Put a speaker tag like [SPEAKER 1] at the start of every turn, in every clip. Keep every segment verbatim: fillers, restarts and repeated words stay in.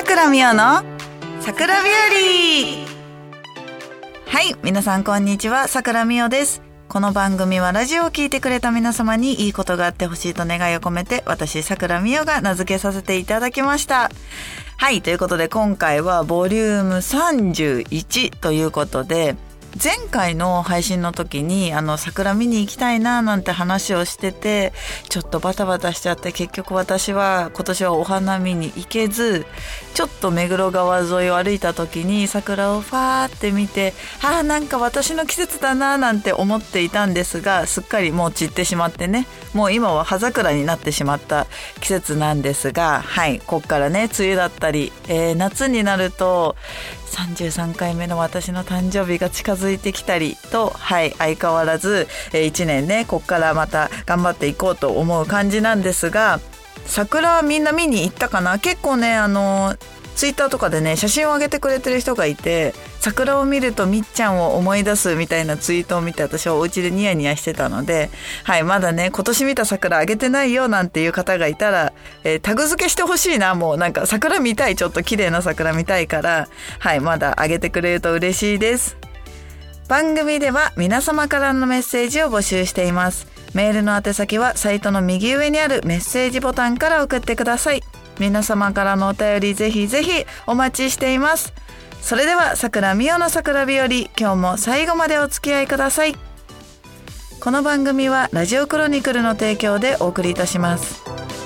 [SPEAKER 1] 桜美代の桜日和。はい、皆さんこんにちは、桜美代です。この番組はラジオを聞いてくれた皆様にいいことがあってほしいと願いを込めて、私桜美代が名付けさせていただきました。はい、ということで今回はボリュームさんじゅういちということで、前回の配信の時にあの桜見に行きたいななんて話をしてて、ちょっとバタバタしちゃって、結局私は今年はお花見に行けず、ちょっと目黒川沿いを歩いた時に桜をファーって見て、あーなんか私の季節だななんて思っていたんですが、すっかりもう散ってしまってね、もう今は葉桜になってしまった季節なんですが、はい、こっからね梅雨だったり、えー、夏になるとさんじゅうさんかいめの私の誕生日が近づいてきたりと、はい、相変わらず、えー、いちねんねこっからまた頑張っていこうと思う感じなんですが、桜はみんな見に行ったかな。結構ねあのツイッターとかでね写真を上げてくれてる人がいて、桜を見るとみっちゃんを思い出すみたいなツイートを見て、私はお家でニヤニヤしてたので、はい、まだね今年見た桜上げてないよなんていう方がいたら、えー、タグ付けしてほしいな。もうなんか桜見たい、ちょっと綺麗な桜見たいから、はい、まだ上げてくれると嬉しいです。番組では皆様からのメッセージを募集しています。メールの宛先はサイトの右上にあるメッセージボタンから送ってください。皆様からのお便りぜひぜひお待ちしています。それでは桜美代の桜日和、今日も最後までお付き合いください。この番組はラジオクロニクルの提供でお送りいたします。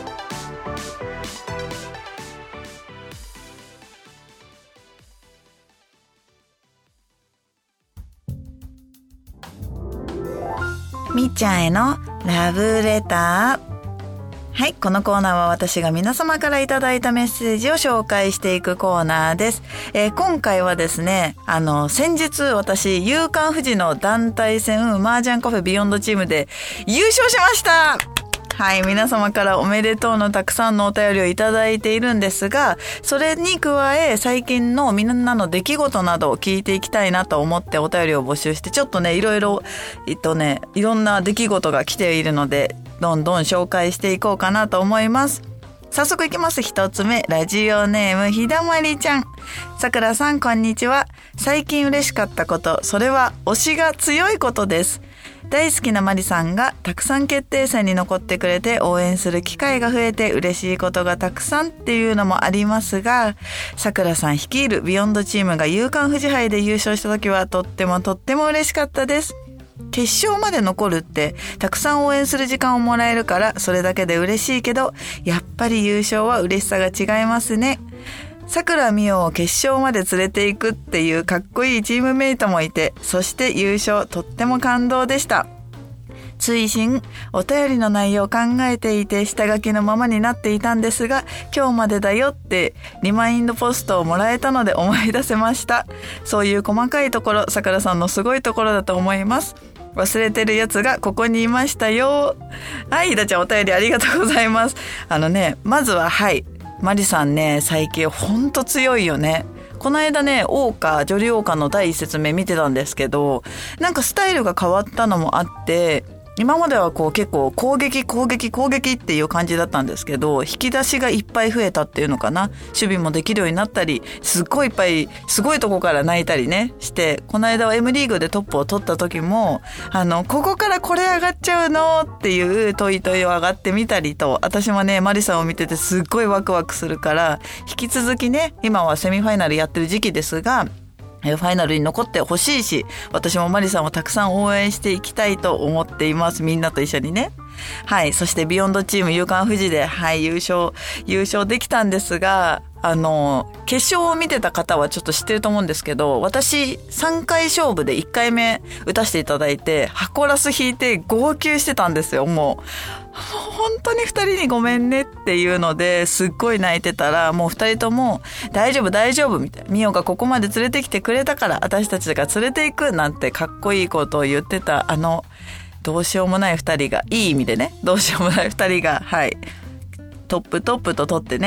[SPEAKER 1] みっちゃんへのラブレター。はい、このコーナーは私が皆様からいただいたメッセージを紹介していくコーナーです。えー、今回はですね、あの先日私夕刊フジの団体戦麻雀カフェビヨンドチームで優勝しました。はい、皆様からおめでとうのたくさんのお便りをいただいているんですが、それに加え最近のみんなの出来事などを聞いていきたいなと思ってお便りを募集して、ちょっとねいろいろえっとねいろんな出来事が来ているので、どんどん紹介していこうかなと思います。早速いきます。一つ目、ラジオネームひだまりちゃん。さくらさんこんにちは。最近嬉しかったこと、それは推しが強いことです。大好きなマリさんがたくさん決定戦に残ってくれて応援する機会が増えて嬉しいことがたくさんっていうのもありますが、さくらさん率いるビヨンドチームが夕刊フジ杯で優勝した時はとってもとっても嬉しかったです。決勝まで残るってたくさん応援する時間をもらえるから、それだけで嬉しいけど、やっぱり優勝は嬉しさが違いますね。桜美代を決勝まで連れていくっていうかっこいいチームメイトもいて、そして優勝とっても感動でした。追伸、お便りの内容を考えていて下書きのままになっていたんですが、今日までだよってリマインドポストをもらえたので思い出せました。そういう細かいところ、さくらさんのすごいところだと思います。忘れてるやつがここにいましたよ。はい、ひだちゃんお便りありがとうございます。あのね、まずははい、マリさんね最近ほんと強いよね。この間ね桜花女流桜花のだいいっ節目見てたんですけど、なんかスタイルが変わったのもあって、今まではこう結構攻撃攻撃攻撃っていう感じだったんですけど、引き出しがいっぱい増えたっていうのかな。守備もできるようになったり、すっごいいっぱいすごいとこから泣いたりねして、この間は M リーグでトップを取った時も、あのここからこれ上がっちゃうのっていう問い問いを上がってみたりと、私もねマリさんを見ててすっごいワクワクするから、引き続きね今はセミファイナルやってる時期ですが、ファイナルに残ってほしいし、私もマリさんをたくさん応援していきたいと思っています。みんなと一緒にね。はい、そしてビヨンドチーム夕刊フジで、はい、優勝優勝できたんですが、あの決勝を見てた方はちょっと知ってると思うんですけど、私さんかい勝負でいっかいめ打たせていただいて箱ラス引いて号泣してたんですよ。もう本当にふたりにごめんねっていうのですっごい泣いてたら、もうふたりとも大丈夫大丈夫みたいな、ミオがここまで連れてきてくれたから私たちが連れていくなんてかっこいいことを言ってた、あのどうしようもないふたりが、いい意味でねどうしようもないふたりが、はい、トップトップと取ってね、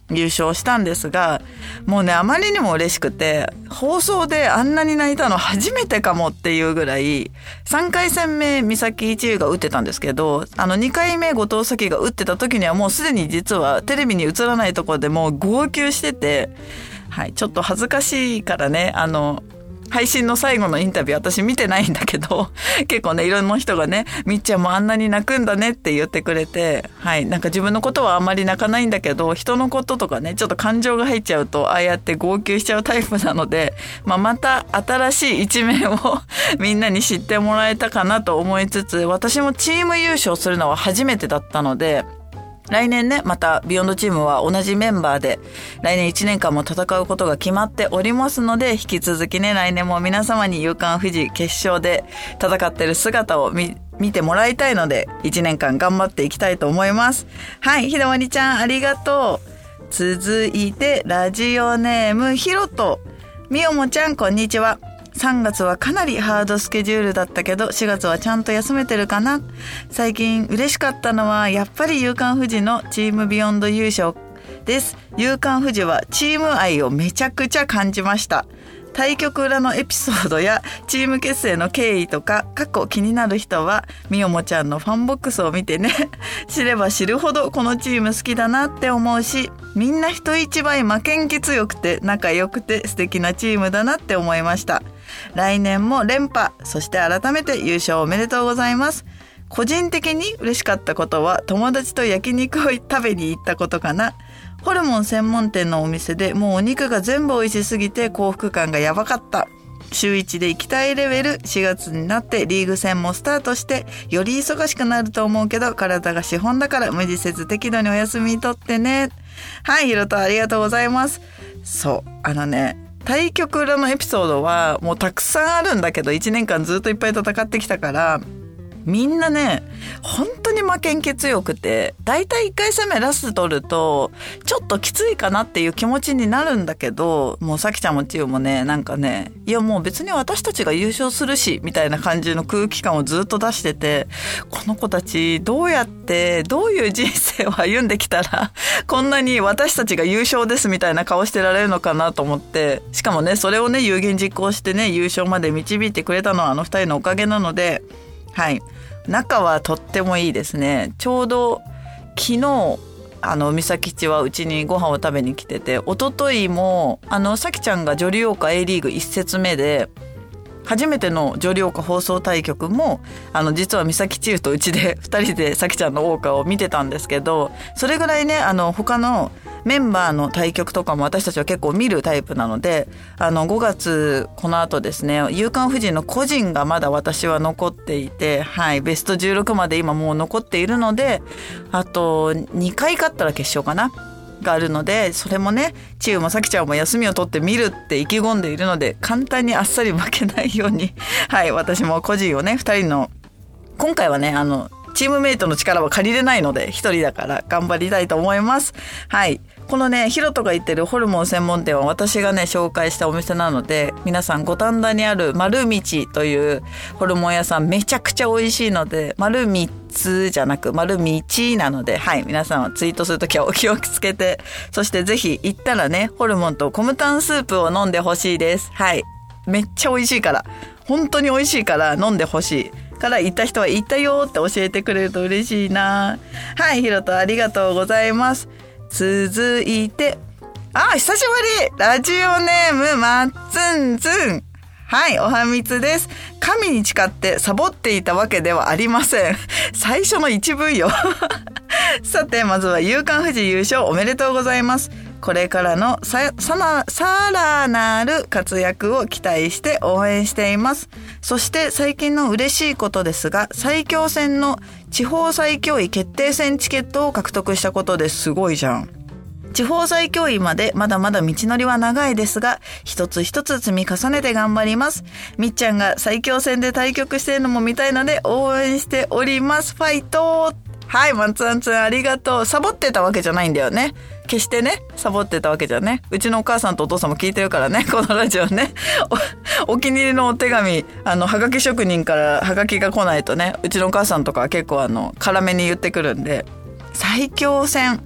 [SPEAKER 1] 優勝したんですが、もうねあまりにも嬉しくて、放送であんなに泣いたの初めてかもっていうぐらい、さんかい戦目三崎一優が打ってたんですけど、あのにかいめ後藤咲が打ってた時にはもうすでに実はテレビに映らないところでもう号泣してて、はい、ちょっと恥ずかしいからね、あの配信の最後のインタビュー私見てないんだけど、結構ねいろんな人がね、みっちゃんもあんなに泣くんだねって言ってくれて、はい、なんか自分のことはあんまり泣かないんだけど、人のこととかねちょっと感情が入っちゃうとああやって号泣しちゃうタイプなので、まあ、また新しい一面をみんなに知ってもらえたかなと思いつつ、私もチーム優勝するのは初めてだったので、来年ね、またビヨンドチームは同じメンバーで来年いちねんかんも戦うことが決まっておりますので、引き続きね来年も皆様に夕刊フジ決勝で戦ってる姿を 見, 見てもらいたいので、いちねんかん頑張っていきたいと思います。はい、ひだまりちゃんありがとう。続いてラジオネームひろと。みよもちゃんこんにちは。さんがつはかなりハードスケジュールだったけど、しがつはちゃんと休めてるかな。最近嬉しかったのはやっぱり夕刊フジのチームビヨンド優勝です。夕刊フジはチーム愛をめちゃくちゃ感じました。対局裏のエピソードやチーム結成の経緯とか過去気になる人はみよもちゃんのファンボックスを見てね知れば知るほどこのチーム好きだなって思うし、みんな人一倍負けん気強くて仲良くて素敵なチームだなって思いました。来年も連覇、そして改めて優勝おめでとうございます。個人的に嬉しかったことは友達と焼肉を食べに行ったことかな。ホルモン専門店のお店でもうお肉が全部美味しすぎて幸福感がやばかった。週いちで行きたいレベル。しがつになってリーグ戦もスタートしてより忙しくなると思うけど、体が資本だから無理せず適度にお休みとってね。はい、ひろとありがとうございます。そう、あのね対局裏のエピソードはもうたくさんあるんだけど、いちねんかんずっといっぱい戦ってきたから、みんなね本当に負けん気強くて、だいたいいっかい戦目ラスト取るとちょっときついかなっていう気持ちになるんだけど、もうさきちゃんもちゆもねなんかね、いやもう別に私たちが優勝するしみたいな感じの空気感をずっと出してて、この子たちどうやってどういう人生を歩んできたらこんなに私たちが優勝ですみたいな顔してられるのかなと思って、しかもねそれをね有言実行してね優勝まで導いてくれたのはあの二人のおかげなので、はい、仲はとってもいいですね。ちょうど昨日あの美咲ちはうちにご飯を食べに来てて、一昨日もあのさきちゃんが女流王家 A リーグいち節目で初めての女流王家放送対局もあの実は美咲ちゆとうちでふたりでさきちゃんの王家を見てたんですけど、それぐらいねあの他のメンバーの対局とかも私たちは結構見るタイプなので、あのごがつこの後ですね夕刊フジの個人がまだ私は残っていて、はい、ベストじゅうろくまで今もう残っているので、あとにかい勝ったら決勝かながあるので、それもねちゆもさきちゃんも休みを取って見るって意気込んでいるので、簡単にあっさり負けないようにはい私も個人をねふたりの今回はねあのチームメイトの力は借りれないので一人だから頑張りたいと思います。はい、このねヒロトが言ってるホルモン専門店は私がね紹介したお店なので、皆さん五反田にある丸道というホルモン屋さんめちゃくちゃ美味しいので、丸みっつじゃなく丸道なので、はい皆さんはツイートするときはお気をつけて、そしてぜひ行ったらねホルモンとコムタンスープを飲んでほしいです。はい、めっちゃ美味しいから、本当に美味しいから飲んでほしいから行った人は行ったよって教えてくれると嬉しいな。はい、ひろとありがとうございます。続いて、あ、久しぶりラジオネームまっつんつん。はい、おはみつです。神に誓ってサボっていたわけではありません。最初の一文よ。さて、まずは夕刊フジ優勝おめでとうございます。これからのさ、さな、さらなる活躍を期待して応援しています。そして最近の嬉しいことですが、最強戦の地方最強位決定戦チケットを獲得したことです。すごいじゃん。地方最強位までまだまだ道のりは長いですが、一つ一つ積み重ねて頑張ります。みっちゃんが最強戦で対局しているのも見たいので応援しております。ファイト。はい、マンツンツンありがとう。サボってたわけじゃないんだよね。決してね、サボってたわけじゃね。うちのお母さんとお父さんも聞いてるからね、このラジオね。お, お気に入りのお手紙、あの、はがき職人からはがきが来ないとね、うちのお母さんとかは結構あの、辛めに言ってくるんで、最強戦。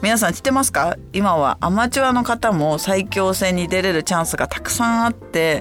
[SPEAKER 1] 皆さん知ってますか？今はアマチュアの方も最強戦に出れるチャンスがたくさんあって、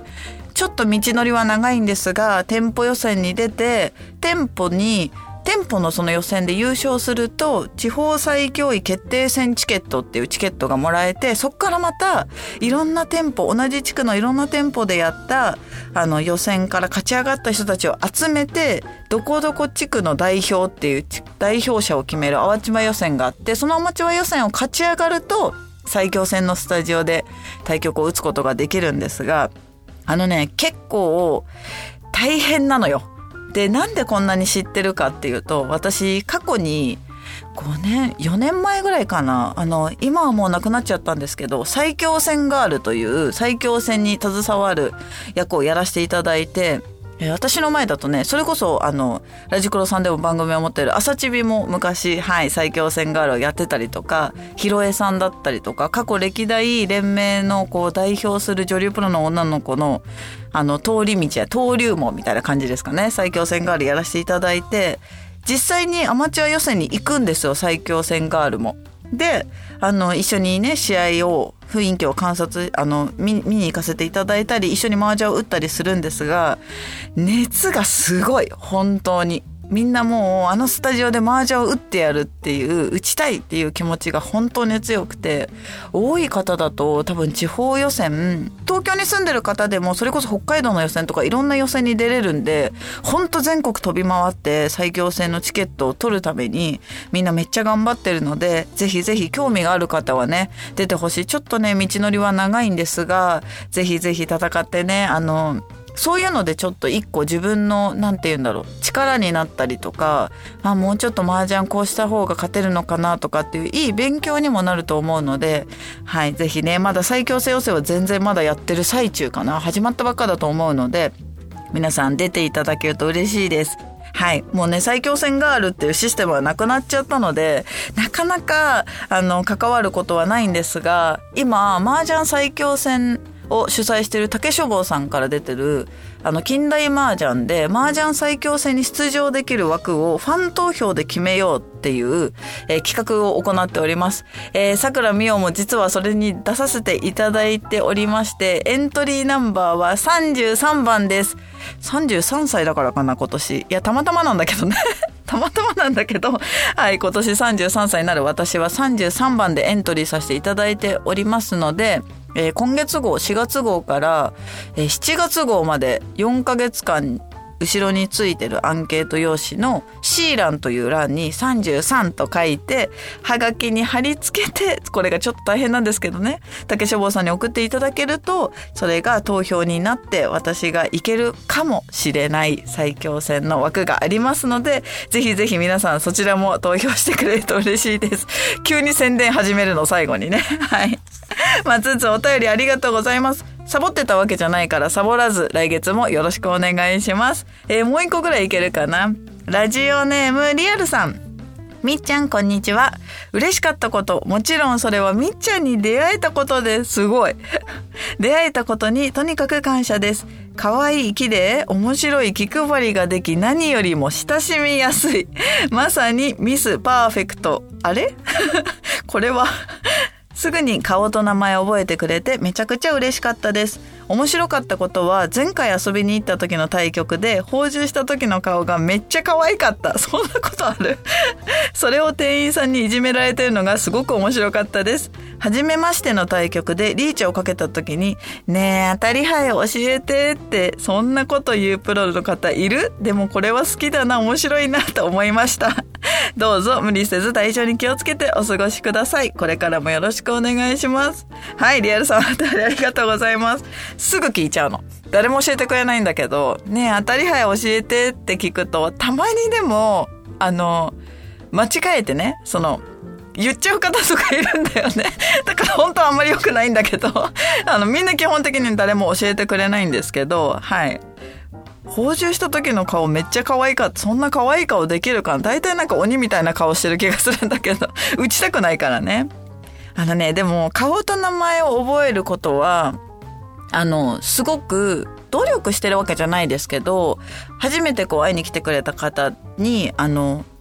[SPEAKER 1] ちょっと道のりは長いんですが、店舗予選に出て、店舗に店舗のその予選で優勝すると地方最強位決定戦チケットっていうチケットがもらえて、そこからまたいろんな店舗、同じ地区のいろんな店舗でやったあの予選から勝ち上がった人たちを集めて、どこどこ地区の代表っていう代表者を決めるアマチュア予選があって、そのアマチュア予選を勝ち上がると最強戦のスタジオで対局を打つことができるんですが、あのね、結構大変なのよ。で、なんでこんなに知ってるかっていうと、私過去にごねんよねんまえぐらいかな、あの今はもうなくなっちゃったんですけど、最強戦ガールという最強戦に携わる役をやらせていただいて、私の前だとね、それこそあのラジクロさんでも番組を持っている朝チビも昔、はい、最強戦ガールをやってたりとか、ひろえさんだったりとか、過去歴代連盟のこう代表する女流プロの女の子のあの通り道や登竜門みたいな感じですかね、最強戦ガールやらせていただいて、実際にアマチュア予選に行くんですよ、最強戦ガールも。で、あの一緒にね、試合を雰囲気を観察あの 見, 見に行かせていただいたり、一緒に麻雀を打ったりするんですが、熱がすごい、本当にみんなもうあのスタジオで麻雀を打ってやるっていう、打ちたいっていう気持ちが本当に強くて、多い方だと多分地方予選、東京に住んでる方でもそれこそ北海道の予選とかいろんな予選に出れるんで、本当全国飛び回って最強戦のチケットを取るためにみんなめっちゃ頑張ってるので、ぜひぜひ興味がある方はね、出てほしい。ちょっとね、道のりは長いんですが、ぜひぜひ戦ってね、あのそういうのでちょっと一個自分のなんて言うんだろう、力になったりとか、あ、もうちょっと麻雀こうした方が勝てるのかなとかっていういい勉強にもなると思うので、はい、ぜひね、まだ最強戦予選は全然まだやってる最中かな、始まったばっかだと思うので、皆さん出ていただけると嬉しいです。はい、もうね、最強戦ガールっていうシステムはなくなっちゃったので、なかなかあの関わることはないんですが、今麻雀最強戦を主催している竹書房さんから出てるあの近代麻雀で麻雀最強戦に出場できる枠をファン投票で決めようっていう、えー、企画を行っております。えー、桜美桜も実はそれに出させていただいておりまして、エントリーナンバーはさんじゅうさんばんです。さんじゅうさんさいだからかな、今年。いや、たまたまなんだけどね。たまたまなんだけど、はい、今年さんじゅうさんさいになる私はさんじゅうさんばんでエントリーさせていただいておりますので、えー、今月号しがつ号から、えー、しちがつ号までよんかげつかん後ろについてるアンケート用紙の C 欄という欄にさんじゅうさんと書いて、はがきに貼り付けて、これがちょっと大変なんですけどね、竹書房さんに送っていただけると、それが投票になって私がいけるかもしれない最強戦の枠がありますので、ぜひぜひ皆さんそちらも投票してくれると嬉しいです。急に宣伝始めるの最後にね。はい。まあ、つつお便りありがとうございます。サボってたわけじゃないからサボらず、来月もよろしくお願いします。えー、もう一個ぐらいいけるかな。ラジオネームリアルさん。みっちゃんこんにちは。嬉しかったこと、もちろんそれはみっちゃんに出会えたことです。すごい。出会えたことにとにかく感謝です。可愛い木で面白い気配りができ、何よりも親しみやすい。まさにミスパーフェクト。あれこれはすぐに顔と名前を覚えてくれてめちゃくちゃ嬉しかったです。面白かったことは、前回遊びに行った時の対局で放獣した時の顔がめっちゃ可愛かった。そんなことある？それを店員さんにいじめられてるのがすごく面白かったです。初めましての対局でリーチをかけた時に、ねえ当たり牌教えてって、そんなこと言うプロの方いる？でもこれは好きだな、面白いなと思いました。どうぞ無理せず体調に気をつけてお過ごしください。これからもよろしくお願いします。はい、リアルさん、ありがとうございます。すぐ聞いちゃうの。誰も教えてくれないんだけど、ねえ当たり牌教えてって聞くと、たまにでもあの間違えてね、その言っちゃう方とかいるんだよね。だから本当はあんまり良くないんだけど、あのみんな基本的に誰も教えてくれないんですけど、はい。放獣した時の顔めっちゃ可愛かった。そんな可愛い顔できるかな。大体なんか鬼みたいな顔してる気がするんだけど、打ちたくないからね。あのね、でも顔と名前を覚えることは、あのすごく努力してるわけじゃないですけど、初めてこう会いに来てくれた方にあの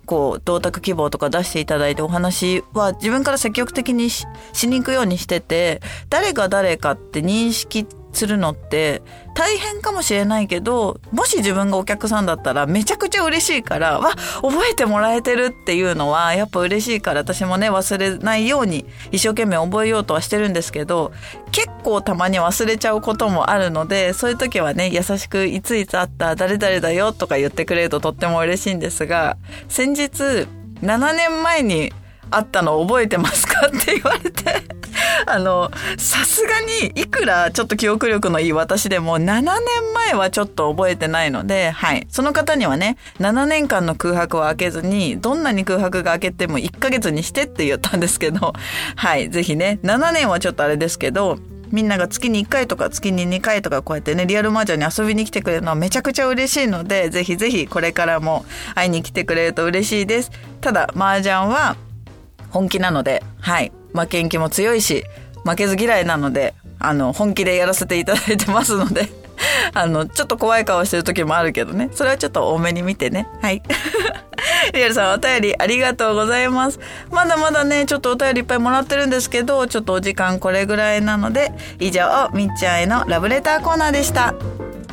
[SPEAKER 1] こう同卓希望とか出していただいてお話は自分から積極的に し, しに行くようにしてて、誰が誰かって認識するのって大変かもしれないけど、もし自分がお客さんだったらめちゃくちゃ嬉しいから、わ、覚えてもらえてるっていうのはやっぱ嬉しいから、私もね忘れないように一生懸命覚えようとはしてるんですけど、結構たまに忘れちゃうこともあるので、そういう時はね優しくいついつあった誰々だよとか言ってくれるととっても嬉しいんですが、先日ななねんまえに会ったの覚えてますかって言われてあのさすがにいくらちょっと記憶力のいい私でもななねんまえはちょっと覚えてないので、はい、その方にはねななねんかんの空白を空けずに、どんなに空白が空けてもいっかげつにしてって言ったんですけど、はい、ぜひねななねんはちょっとあれですけど、みんなが月にいっかいとか月ににかいとかこうやってねリアル麻雀に遊びに来てくれるのはめちゃくちゃ嬉しいので、ぜひぜひこれからも会いに来てくれると嬉しいです。ただ麻雀は本気なので、はい、負けん気も強いし負けず嫌いなので、あの本気でやらせていただいてますのであのちょっと怖い顔してる時もあるけどね、それはちょっと多めに見てね。はいリアルさんお便りありがとうございます。まだまだねちょっとお便りいっぱいもらってるんですけど、ちょっとお時間これぐらいなので、以上みっちゃんへのラブレターコーナーでした。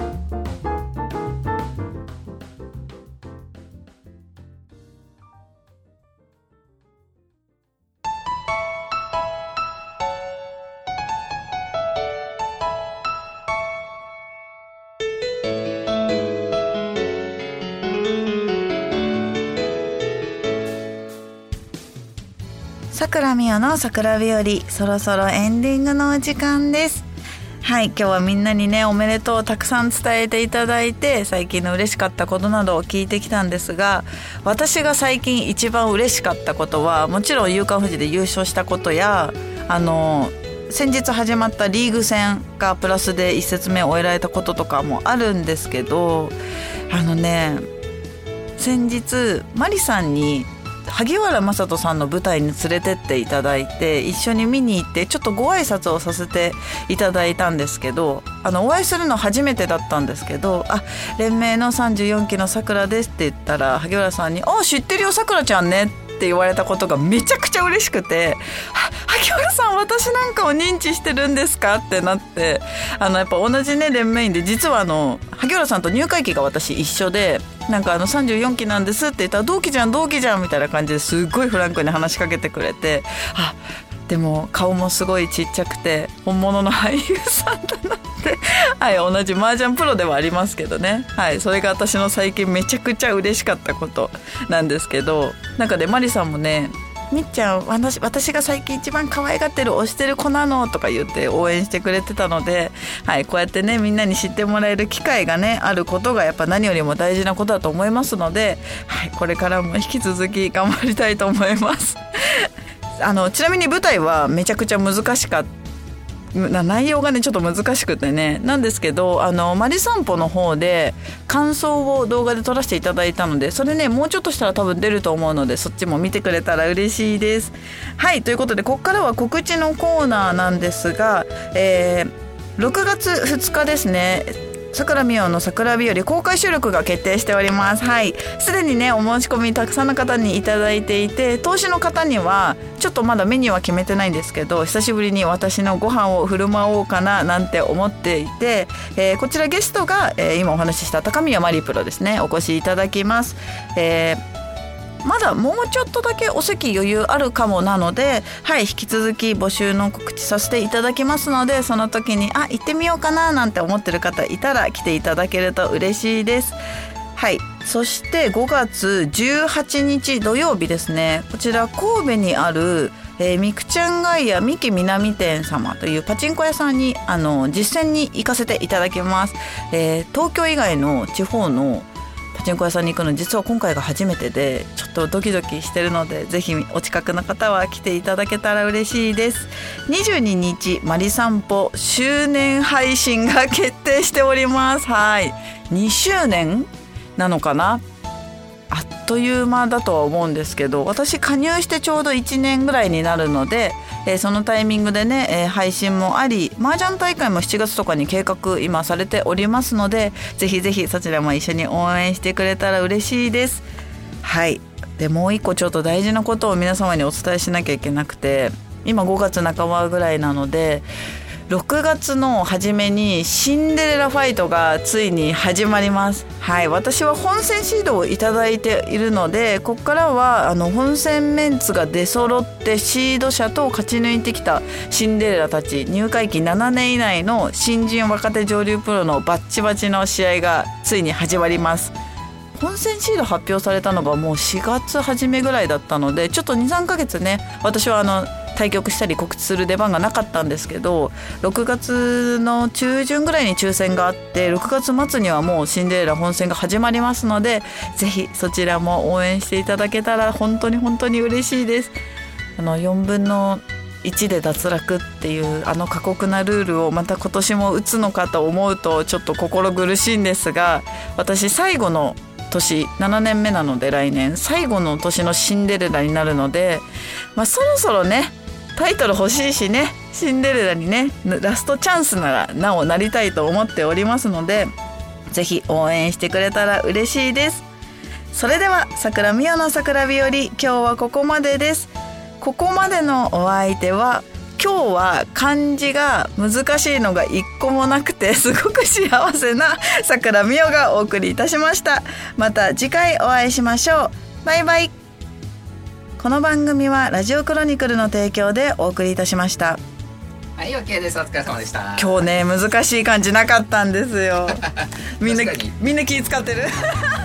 [SPEAKER 1] さくらみおの桜日和、そろそろエンディングのお時間です。はい、今日はみんなにねおめでとうをたくさん伝えていただいて、最近の嬉しかったことなどを聞いてきたんですが、私が最近一番嬉しかったことはもちろん夕刊フジで優勝したことや、あの先日始まったリーグ戦がプラスで一節目を終えられたこととかもあるんですけど、あのね先日マリさんに萩原聖人さんの舞台に連れてっていただいて、一緒に見に行ってちょっとご挨拶をさせていただいたんですけど、あのお会いするの初めてだったんですけど、あ、連盟のさんじゅうよんきのさくらですって言ったら、萩原さんにあ、知ってるよさくらちゃんねって言われたことがめちゃくちゃ嬉しくて、萩原さん私なんかを認知してるんですかってなって、あのやっぱ同じね連盟員で、実はあの萩原さんと入会期が私一緒で、なんかあのさんじゅうよんきなんですって言ったら、同期じゃん同期じゃんみたいな感じですっごいフランクに話しかけてくれて、あ、でも顔もすごいちっちゃくて本物の俳優さんだなってはい、同じ麻雀プロではありますけどね、はい、それが私の最近めちゃくちゃ嬉しかったことなんですけど、なんかねマリさんもね、みっちゃん 私, 私が最近一番可愛がってる推してる子なのとか言って応援してくれてたので、はい、こうやってねみんなに知ってもらえる機会がねあることがやっぱ何よりも大事なことだと思いますので、はい、これからも引き続き頑張りたいと思いますあのちなみに舞台はめちゃくちゃ難しかった、内容がねちょっと難しくてね、なんですけど、あのマリ散歩の方で感想を動画で撮らせていただいたので、それねもうちょっとしたら多分出ると思うので、そっちも見てくれたら嬉しいです。はい、ということでここからは告知のコーナーなんですが、えー、ろくがつふつかですね、さくらみおの桜日和公開収録が決定しております。はい、すでにねお申し込みたくさんの方にいただいていて、投資の方にはちょっとまだメニューは決めてないんですけど、久しぶりに私のご飯を振る舞おうかななんて思っていて、えー、こちらゲストが、えー、今お話しした高宮マリプロですね、お越しいただきます。えーまだもうちょっとだけお席余裕あるかもなので、はい、引き続き募集の告知させていただきますので、その時にあ行ってみようかななんて思ってる方いたら来ていただけると嬉しいです。はい、そしてごがつじゅうはちにち土曜日ですね、こちら神戸にあるえー、みくちゃんガイア三木南店様というパチンコ屋さんにあの実践に行かせていただきます。えー、東京以外の地方のパチンコ屋さんに行くの実は今回が初めてで、ちょっとドキドキしてるので、ぜひお近くの方は来ていただけたら嬉しいです。にじゅうににちマリ散歩周年配信が決定しております。はい、にしゅうねんなのかな、あっという間だとは思うんですけど、私加入してちょうどいちねんぐらいになるので、えー、そのタイミングでね、えー、配信もあり、麻雀大会もしちがつとかに計画今されておりますので、ぜひぜひそちらも一緒に応援してくれたら嬉しいです。 はい。でもう一個ちょっと大事なことを皆様にお伝えしなきゃいけなくて、今ごがつなかばぐらいなので、ろくがつの初めにシンデレラファイトがついに始まります。はい、私は本戦シードをいただいているので、ここからはあの本戦メンツが出揃ってシード者と勝ち抜いてきたシンデレラたち、入会期ななねん以内の新人若手上流プロのバッチバチの試合がついに始まります。本戦シード発表されたのがもうしがつ初めぐらいだったので、ちょっと にさんかげつね、私はあの対局したり告知する出番がなかったんですけど、ろくがつの中旬ぐらいに抽選があって、ろくがつ末にはもうシンデレラ本戦が始まりますので、ぜひそちらも応援していただけたら本当に本当に嬉しいです。あのよんぶんのいちで脱落っていうあの過酷なルールをまた今年も打つのかと思うとちょっと心苦しいんですが、私最後の年ななねんめなので、来年最後の年のシンデレラになるので、まあ、そろそろねタイトル欲しいしね、シンデレラにねラストチャンスならなおなりたいと思っておりますので、ぜひ応援してくれたら嬉しいです。それでは桜美代の桜日和、今日はここまでです。ここまでのお相手は、今日は漢字が難しいのが一個もなくてすごく幸せな桜美代がお送りいたしました。また次回お会いしましょう。バイバイ。この番組はラジオクロニクルの提供でお送りいたしました。
[SPEAKER 2] はい、 OK です。お疲れ様でした。
[SPEAKER 1] 今日ね難しい漢字なかったんですよ。みんなみんな気使ってる